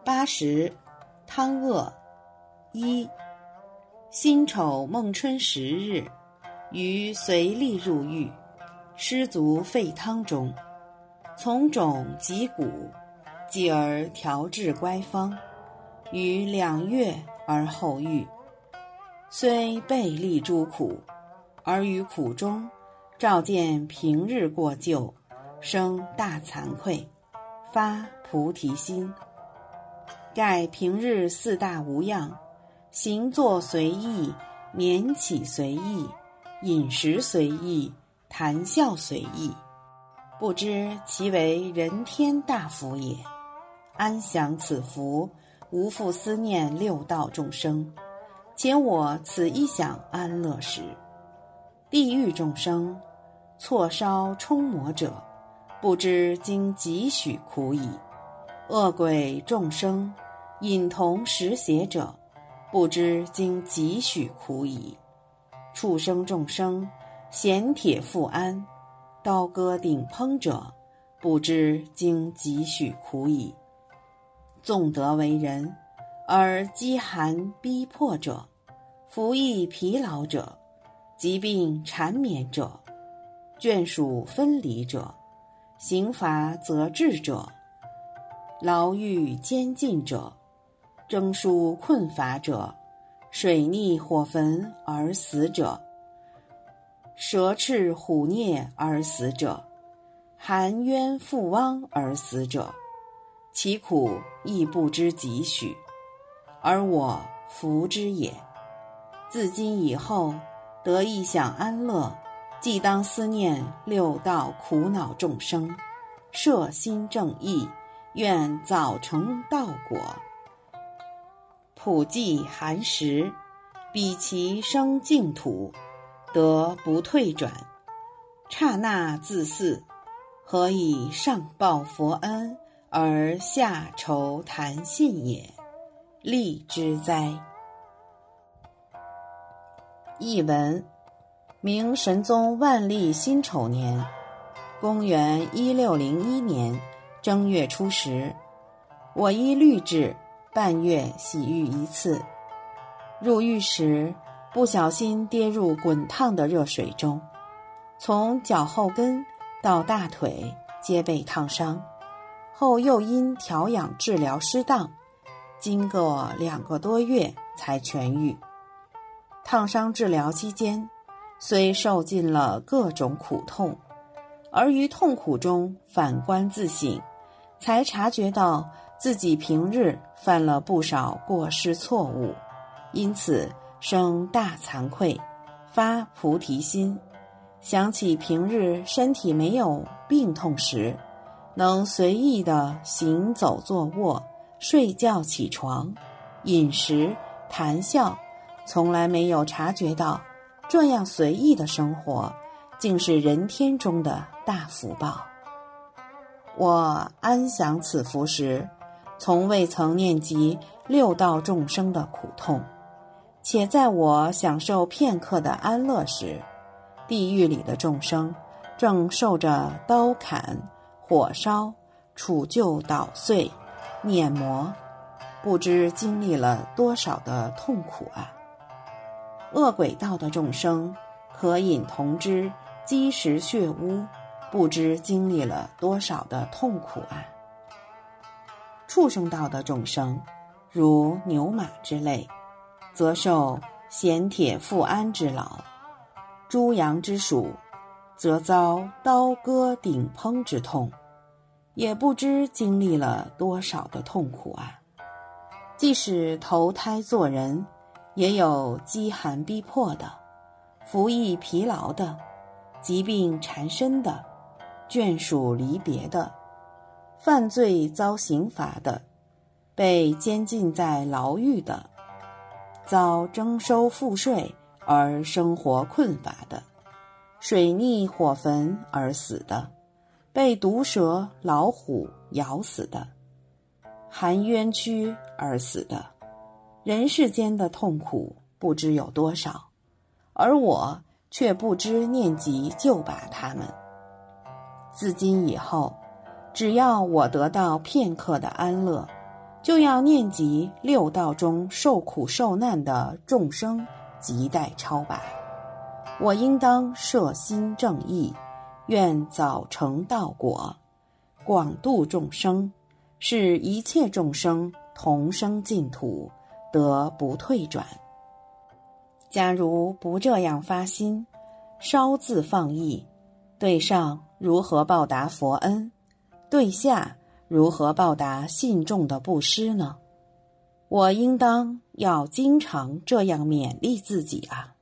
80汤鄂。1辛丑孟春10日，于随吏入狱，失足沸汤中，从种及骨，继而调制乖方，于2月而后愈。虽备历诸苦，而于苦中照见平日过旧，生大惭愧，发菩提心。盖平日4大无恙，行坐随意，眠起随意，饮食随意，谈笑随意，不知其为人天大福也。安享此福，无复思念六道众生。且我此一想安乐时，地狱众生错烧冲磨者，不知经几许苦矣；恶鬼众生饮同食血者，不知经几许苦矣；畜生众生衔铁负鞍，刀割顶烹者，不知经几许苦矣。纵得为人，而饥寒逼迫者，服役疲劳者，疾病缠绵者，眷属分离者，刑罚责治者，牢狱监禁者，征书困乏者，水逆火焚而死者，蛇赤虎啮而死者，含冤负汪而死者，其苦亦不知几许，而我服之也。自今以后，得一想安乐，既当思念六道苦恼众生，摄心正义，愿早成道果。普济寒食，彼其生净土，得不退转，刹那自似，何以上报佛恩，而下酬谈信也？利之哉！译文：明神宗万历辛丑年，公元1601年正月初10，我依律制半月洗浴一次。入狱时不小心跌入滚烫的热水中，从脚后跟到大腿皆被烫伤，后又因调养治疗失当，经过2个多月才痊愈。烫伤治疗期间，虽受尽了各种苦痛，而于痛苦中反观自省，才察觉到自己平日犯了不少过失错误，因此生大惭愧，发菩提心。想起平日身体没有病痛时，能随意的行走坐卧，睡觉起床，饮食谈笑，从来没有察觉到这样随意的生活竟是人天中的大福报。我安享此福时，从未曾念及六道众生的苦痛，且在我享受片刻的安乐时，地狱里的众生正受着刀砍、火烧、杵臼捣碎、碾磨，不知经历了多少的痛苦啊！恶鬼道的众生可饮同汁，积食血污，不知经历了多少的痛苦啊！畜生道的众生，如牛马之类，则受衔铁负鞍之劳；猪羊之属，则遭刀割顶烹之痛，也不知经历了多少的痛苦啊！即使投胎做人，也有饥寒逼迫的，服役疲劳的，疾病缠身的，眷属离别的，犯罪遭刑罚的，被监禁在牢狱的，遭征收赋税而生活困乏的，水逆火焚而死的，被毒蛇老虎咬死的，含冤屈而死的，人世间的痛苦不知有多少，而我却不知念及救拔他们。自今以后，只要我得到片刻的安乐， 就要念及六道中受苦受难的众生，亟待超拔。我应当摄心正义，愿早成道果，广度众生，使一切众生同生净土，得不退转。假如不这样发心，稍自放逸，对上如何报答佛恩？对下如何报答信众的布施呢？我应当要经常这样勉励自己啊。